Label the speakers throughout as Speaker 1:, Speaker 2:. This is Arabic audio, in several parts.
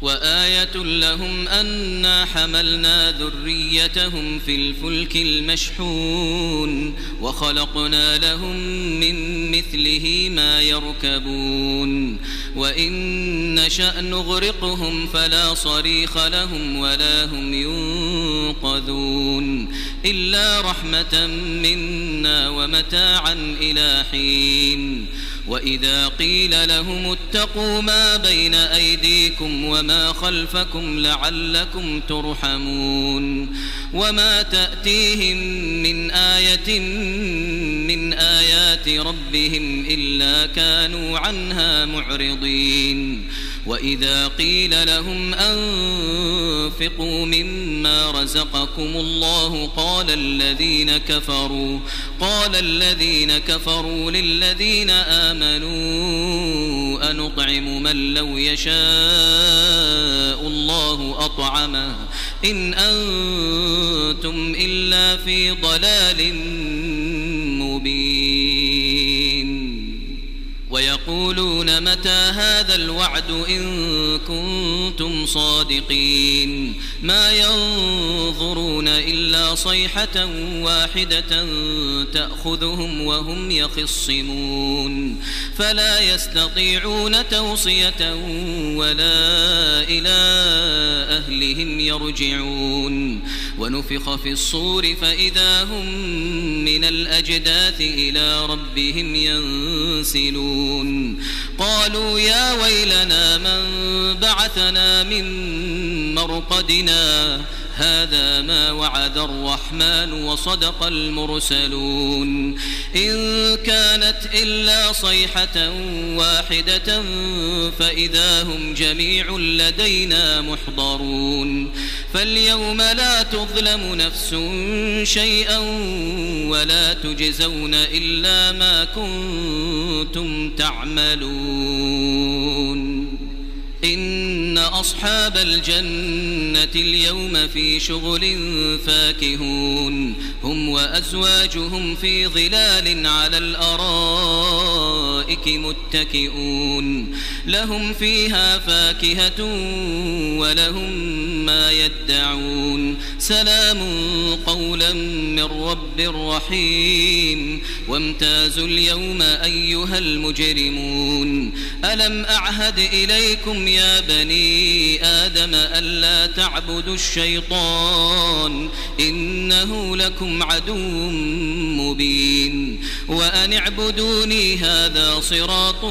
Speaker 1: وآية لهم أنا حملنا ذريتهم في الفلك المشحون وخلقنا لهم من مثله ما يركبون وإن نشأ نغرقهم فلا صريخ لهم ولا هم ينقذون إلا رحمة منا ومتاعا إلى حين وإذا قيل لهم اتقوا ما بين أيديكم وما خلفكم لعلكم ترحمون وما تأتيهم من آية من آيات ربهم إلا كانوا عنها معرضين وإذا قيل لهم أنفقوا مما رزقكم الله قال الذين كفروا للذين آمنوا أنطعم من لو يشاء الله أطعمه إن أنتم إلا في ضلال مبين ويقولون متى هذا الوعد إن كنتم صادقين ما ينظرون إلا صيحة واحدة تأخذهم وهم يخصمون فلا يستطيعون توصية ولا إلى أهلهم يرجعون ونفخ في الصور فإذا هم من الأجداث إلى ربهم ينسلون قالوا يا ويلنا من بعثنا من مرقدنا هذا ما وعد الرحمن وصدق المرسلون إن كانت إلا صيحة واحدة فإذا هم جميع لدينا محضرون فاليوم لا تظلم نفس شيئا ولا تجزون إلا ما كنتم تعملون إن أصحاب الجنة اليوم في شغل فاكهون هم وأزواجهم في ظلال على الأرائك متكئون لهم فيها فاكهة ولهم ما يدعون سلام قولا من رب رحيم وامتازوا اليوم أيها المجرمون ألم أعهد إليكم يا بني آدم ألا تعبدوا الشيطان إنه لكم عدو مبين وأن اعبدوني هذا صراط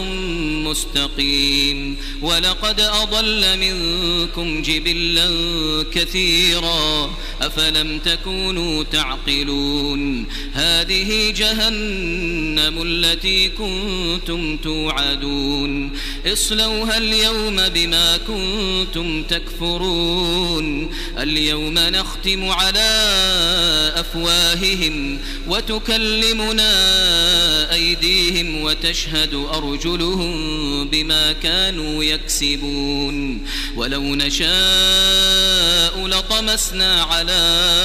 Speaker 1: مستقيم ولقد أضل منكم جبلا كثيرا أفلم تكونوا تعقلون هذه جهنم التي كنتم توعدون اصلوها اليوم بما كنتم تكفرون اليوم نختم على أفواههم وتكلمنا أيديهم وتشهد أرجلهم بما كانوا يكسبون ولو نشاء لطمسنا على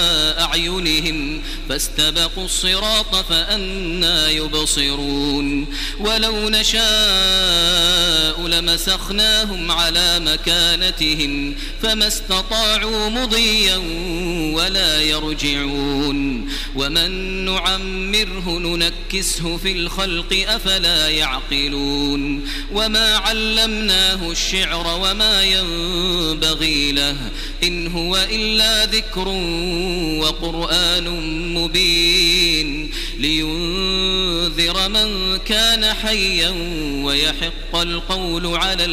Speaker 1: أعينهم فاستبقوا الصراط فأنى يبصرون ولو نشاء لمسخناهم على مكانتهم فما استطاعوا مضيا ولا يرجعون ومن نعمره ننكسه في الخلق أفلا يعقلون وما علمناه الشعر وما ينبغي له إن هو إلا ذكر وقرآن مبين لينذر من كان حيا ويحق القول على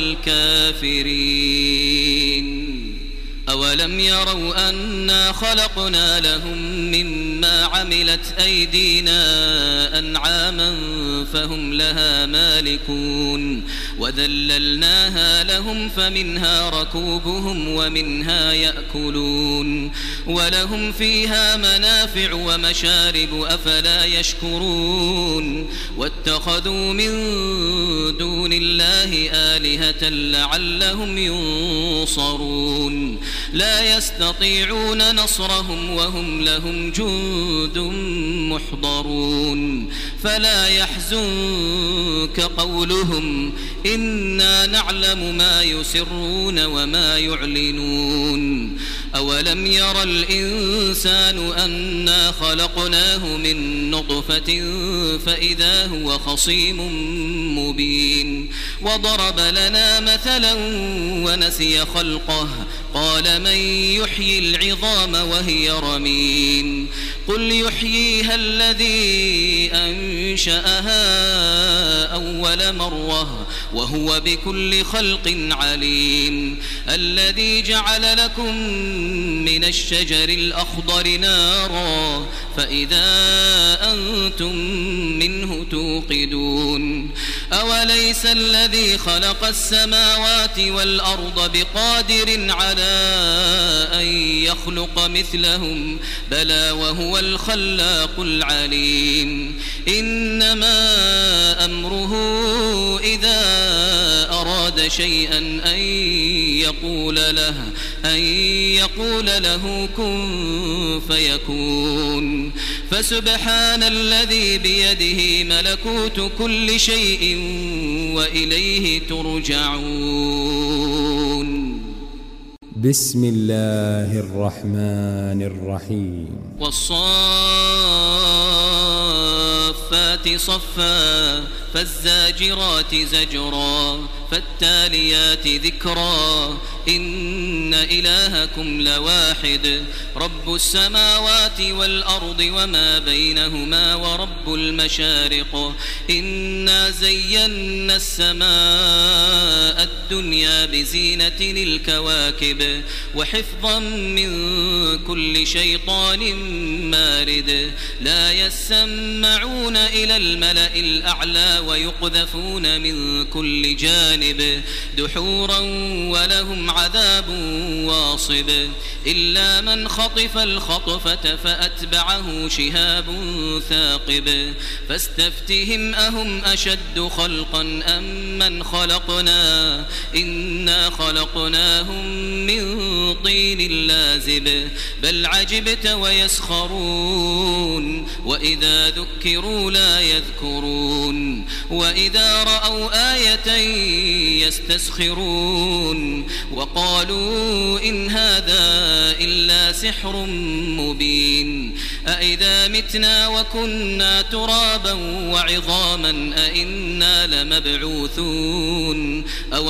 Speaker 1: الكافرين أولم يروا أنا خلقنا لهم مما عملت أيدينا أنعاما فهم لها مالكون وذللناها لهم فمنها ركوبهم ومنها يأكلون ولهم فيها منافع ومشارب أفلا يشكرون واتخذوا من دون الله آلهة لعلهم ينصرون لا يستطيعون نصرهم وهم لهم جند محضرون فلا يحزنك قولهم إنا نعلم ما يسرون وما يعلنون أولم ير الإنسان أنا خلقناه من نطفة فإذا هو خصيم مبين وضرب لنا مثلا ونسي خلقه قال من يحيي العظام وهي رميم قل يحييها الذي أنشأها أول مرة وهو بكل خلق عليم الذي جعل لكم من الشجر الأخضر نارا فإذا أنتم منه توقدون أوليس الذي خلق السماوات والأرض بقادر على أن يخلق مثلهم بلى وهو الخلاق العليم إنما أمره إذا أراد شيئا أن يقول له كن فيكون فسبحان الذي بيده ملكوت كل شيء وإليه ترجعون
Speaker 2: بسم الله الرحمن الرحيم
Speaker 1: والصافات صفا فالزاجرات زجرا فالتاليات ذكرا إن إلهكم لواحد رب السماوات والأرض وما بينهما ورب المشارق إنا زينا السماء الدنيا بزينة الكواكب وحفظا من كل شيطان مارد لا يسمعون إلى الملأ الأعلى ويقذفون من كل جانب دحورا ولهم عذاب واصب إلا من خطف الخطفة فأتبعه شهاب ثاقب فاستفتهم أهم أشد خلقا أم من خلقنا إنا خلقناهم من طين لازب بل عجبت ويسخرون وإذا ذكروا لا يذكرون وإذا رأوا آية يستسخرون وقالوا إن هذا إلا سحر مبين أإذا متنا وكنا ترابا وعظاما أإنا لمبعوثون أو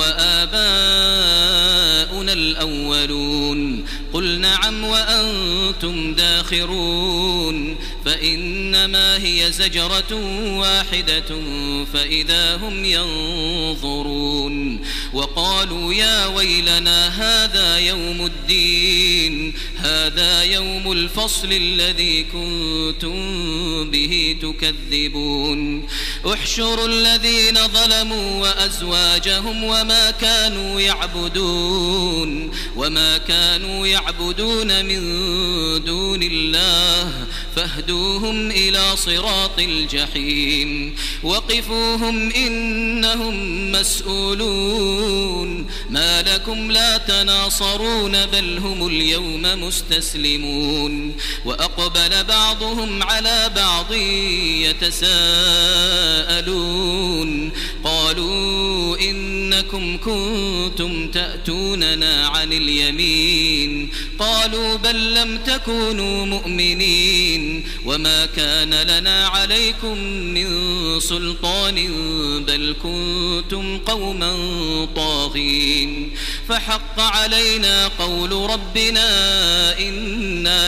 Speaker 1: آباؤنا الأولون قل نعم وأنتم داخرون فإنما هي زجرة واحدة فإذا هم ينظرون وقالوا يا ويلنا هذا يوم الدين هذا يوم الفصل الذي كنتم به تكذبون احشروا الذين ظلموا وأزواجهم وما كانوا يعبدون من دون الله فاهدوهم إلى صراط الجحيم وقفوهم إنهم مسؤولون ما لكم لا تناصرون بل هم اليوم مستسلمون وأقبل بعضهم على بعض يتساءلون قالوا إنكم كنتم تأتوننا عن اليمين قالوا بل لم تكونوا مؤمنين وما كان لنا عليكم من سلطان بل كنتم قوما طاغين فحق علينا قول ربنا إنا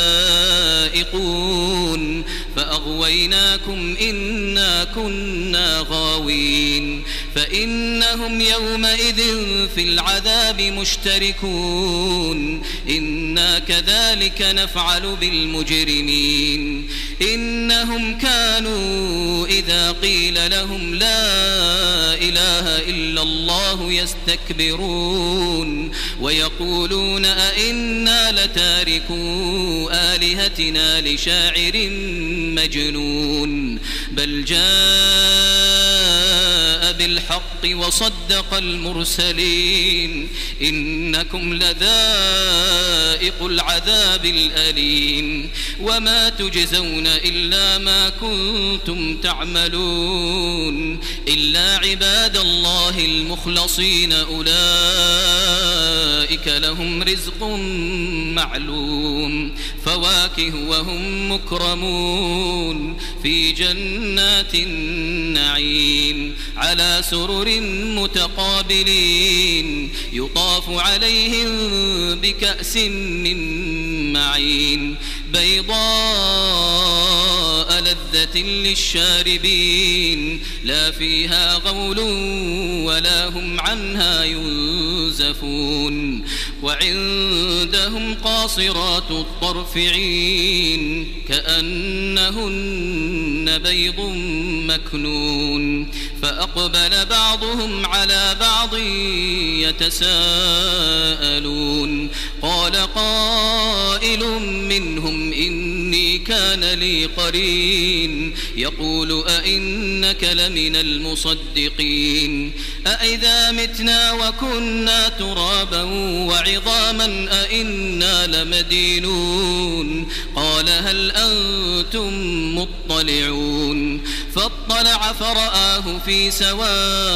Speaker 1: لذائقون فأغويناكم إنا كنا غاوين فإنهم يومئذ في العذاب مشتركون إنا كذلك نفعل بالمجرمين إنهم كانوا إذا قيل لهم لا إله إلا الله يستكبرون ويقولون أئنا لتاركو آلهتنا لشاعر مجنون بل جاء بالحق وصدق المرسلين إنكم لذائق العذاب الأليم وما تجزون إلا ما كنتم تعملون إلا عباد الله المخلصين أولئك لهم رزق معلوم فواكه وهم مكرمون في جنات النعيم على سرر متقابلين يطاف عليهم بكأس من معين بيضاء لذة للشاربين لا فيها غول ولا هم عنها ينزفون وعندهم قاصرات الطرف عين كأنهن بيض مكنون فأقبل بعضهم على بعض يتساءلون قال قائل منهم إني كان لي قرين يقول أئنك لمن المصدقين أئذا متنا وكنا ترابا وعظاما أئنا لمدينون قال هل أنتم مطلعون فاطلع فرآه في سواء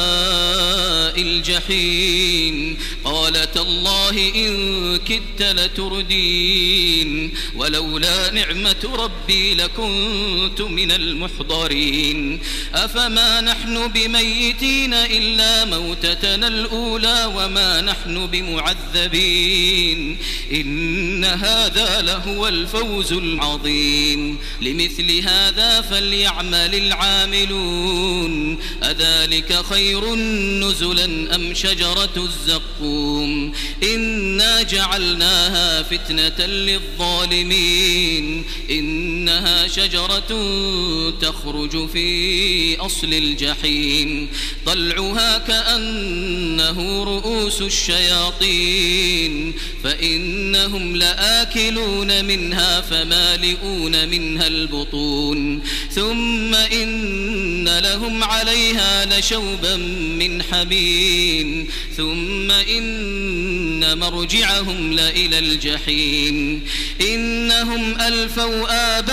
Speaker 1: الجحيم قال تالله إن كدت لتردين ولولا نعمة ربي لكنت من المحضرين أفما نحن بميتين إلا موتتنا الأولى وما نحن بمعذبين إن هذا لهو الفوز العظيم لمثل هذا فليعمل العاملون أذلك خير نزلا أم شجرة الزقوم إنا جعلناها فتنة للظالمين إنها شجرة تخرج في أصل الجحيم طلعها كأنه رؤوس الشياطين فإنهم لآكلون منها فمالئون منها البطون ثم إن لهم عليها لشوبا من حميم ثم إن مرجعهم لإلى الجحيم إنهم ألفوا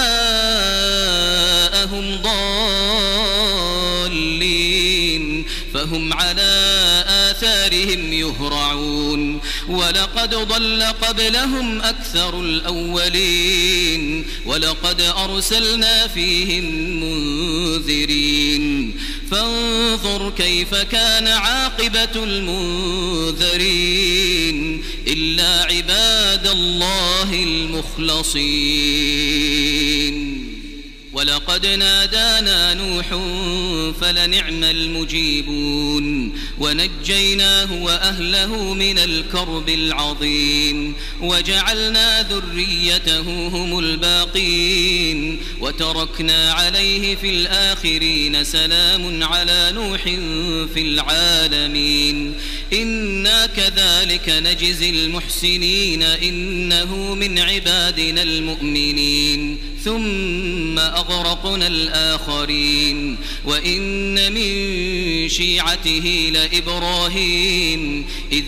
Speaker 1: آباءهم ضالين فهم على آثارهم يهرعون ولقد ضل قبلهم أكثر الأولين ولقد أرسلنا فيهم منذرين فانظر كيف كان عاقبة المنذرين إلا عباد الله المخلصين ولقد نادانا نوح فلنعم المجيبون ونجيناه وأهله من الكرب العظيم وجعلنا ذريته هم الباقين وتركنا عليه في الآخرين سلام على نوح في العالمين إنا كذلك نجزي المحسنين إنه من عبادنا المؤمنين ثم أغرقنا الآخرين وإن من شيعته لإبراهيم إذ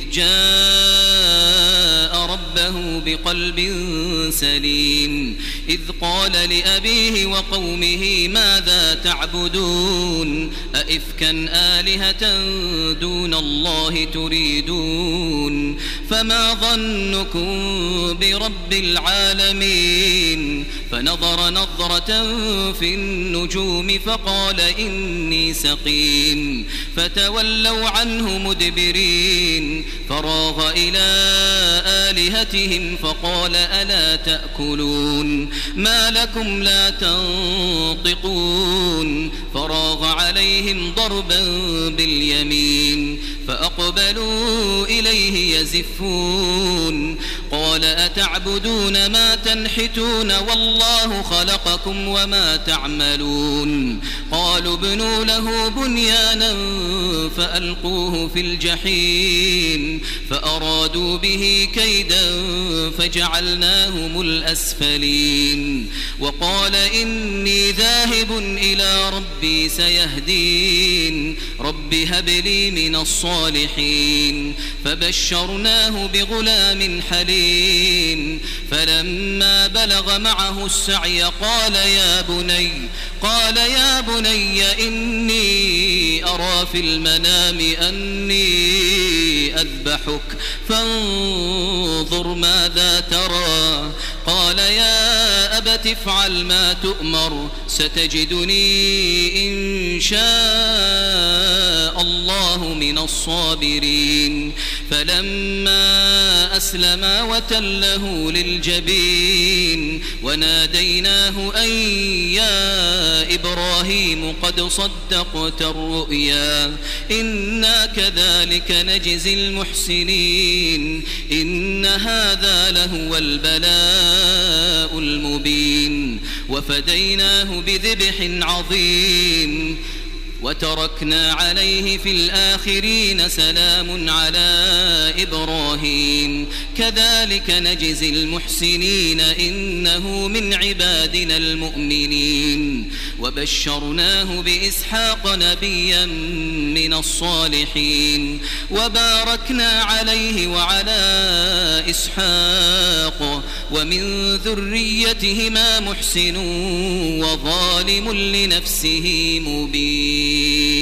Speaker 1: جاء ربه بقلب سليم إذ قال لأبيه وقومه ماذا تعبدون أئفكا آلهة دون الله تريدون فما ظنكم برب العالمين فنظر نظرة في النجوم فقال إني سقيم فتولوا عنه مدبرين فراغ إلى آلهتهم فقال ألا تأكلون ما لكم لا تنطقون فراغ عليهم ضربا باليمين فأقبلوا إليه يزفون قال قال أتعبدون ما تنحتون والله خلقكم وما تعملون قالوا ابنوا له بنيانا فألقوه في الجحيم فأرادوا به كيدا فجعلناهم الأسفلين وقال إني ذاهب إلى ربي سيهدين رب هب لي من الصالحين فبشرناه بغلام حليم فلما بلغ معه السعي قال يا بني إني أرى في المنام أني أذبحك فانظر ماذا ترى قال يا أبت افعل ما تؤمر ستجدني إن شاء الله من الصابرين فلما أسلما وتله للجبين وناديناه أن يا إبراهيم قد صدقت الرؤيا إنا كذلك نجزي المحسنين إن هذا لهو البلاء المبين وفديناه بذبح عظيم وتركنا عليه في الآخرين سلام على إبراهيم كذلك نجزي المحسنين إنه من عبادنا المؤمنين وبشرناه بإسحاق نبيا من الصالحين وباركنا عليه وعلى إسحاق ومن ذريتهما محسن وظالم لنفسه مبين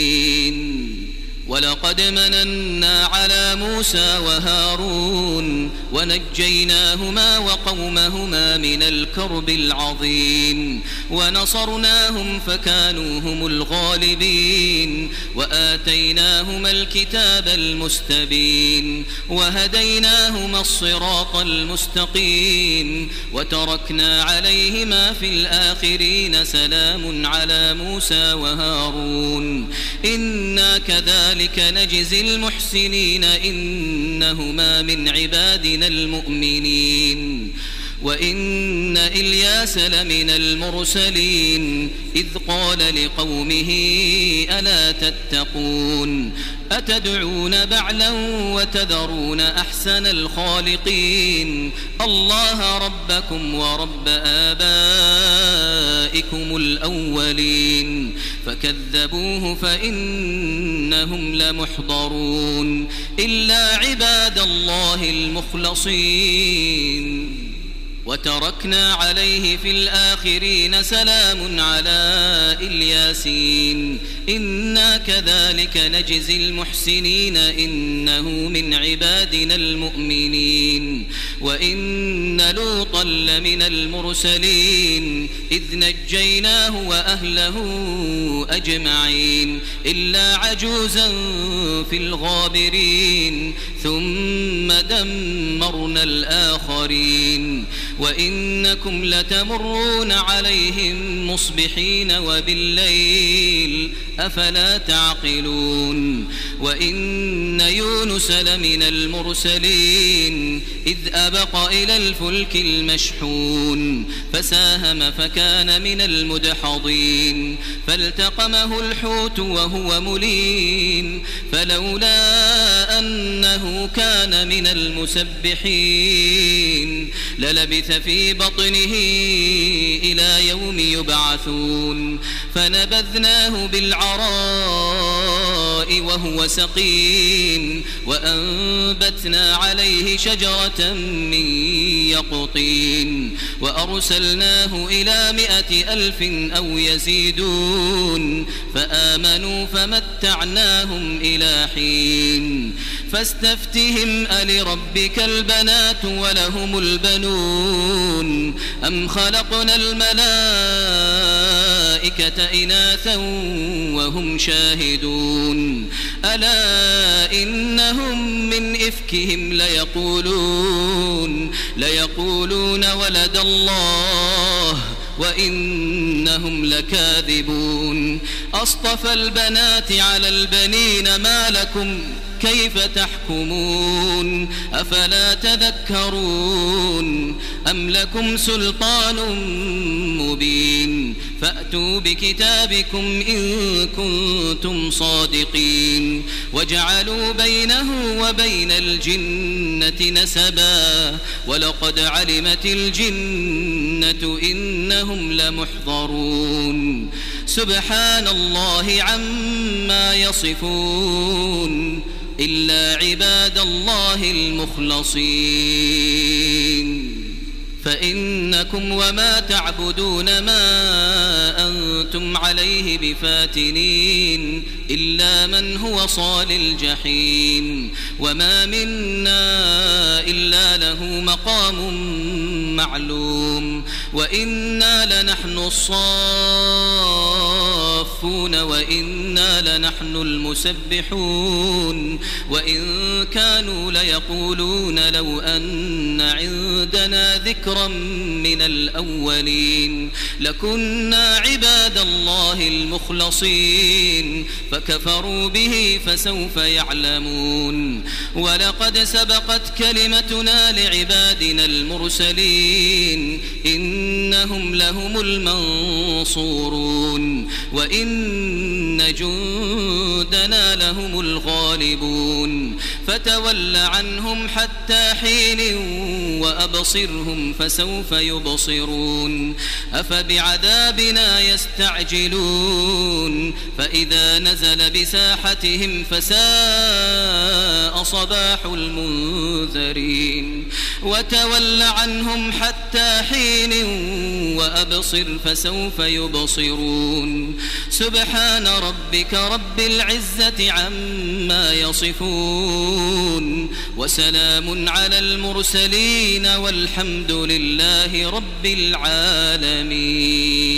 Speaker 1: ولقد مننا على موسى وهارون ونجيناهما وقومهما من الكرب العظيم ونصرناهم فكانوا هم الغالبين وآتيناهما الكتاب المستبين وهديناهما الصراط المستقيم وتركنا عليهما في الآخرين سلام على موسى وهارون إنا كذلك نجزي المحسنين إنهما من عبادنا المؤمنين وإن إلياس لمن المرسلين إذ قال لقومه ألا تتقون أتدعون بعلا وتذرون أحسن الخالقين الله ربكم ورب آبائكم الأولين فكذبوه فإنهم لمحضرون إلا عباد الله المخلصين وتركنا عليه في الآخرين سلام على الياسين إنا كذلك نجزي المحسنين إنه من عبادنا المؤمنين وإن لوطا لمن المرسلين إذ نجيناه وأهله أجمعين إلا عجوزا في الغابرين ثم دمرنا الآخرين وإنكم لتمرون عليهم مصبحين وبالليل أفلا تعقلون وإن يونس لمن المرسلين إذ أبق إلى الفلك المشحون فساهم فكان من المدحضين فالتقمه الحوت وهو مليم فلولا أنه كان من المسبحين للبث في بطنه إلى يوم يبعثون فنبذناه بالعراء وهو سقيم وأنبتنا عليه شجرة من يقطين وأرسلناه إلى 100,000 أو يزيدون فآمنوا فمتعناهم إلى حين فاستفتهم ألربك البنات ولهم البنون أم خلقنا الملائكة إناثا وهم شاهدون ألا إنهم من إفكهم ليقولون ولد الله وإنهم لكاذبون أصطفى البنات على البنين ما لكم كيف تحكمون أفلا تذكرون أم لكم سلطان مبين فأتوا بكتابكم إن كنتم صادقين وجعلوا بينه وبين الجنة نسبا ولقد علمت الجنة إنهم لمحضرون سبحان الله عما يصفون إلا عباد الله المخلصين فإنكم وما تعبدون ما أنتم عليه بفاتنين إلا من هو صال الجحيم وما منا إلا له مقام معلوم وإنا لنحن الصافون وإنا لنحن المسبحون وإن كانوا ليقولون لو أن عندنا ذكرا من الأولين لكنا عباد الله المخلصين فكفروا به فسوف يعلمون ولقد سبقت كلمتنا لعبادنا المرسلين إنهم لهم المنصورون وإن جندنا لهم الغالبون فتول عنهم حتى حين وأبصرهم فسوف يبصرون أفبعذابنا يستعجلون فإذا نزل بساحتهم فساء صباح المنذرين وتول عنهم حتى حين وأبصر فسوف يبصرون سبحان ربك رب العزة عما يصفون وسلام على المرسلين والحمد لله رب العالمين.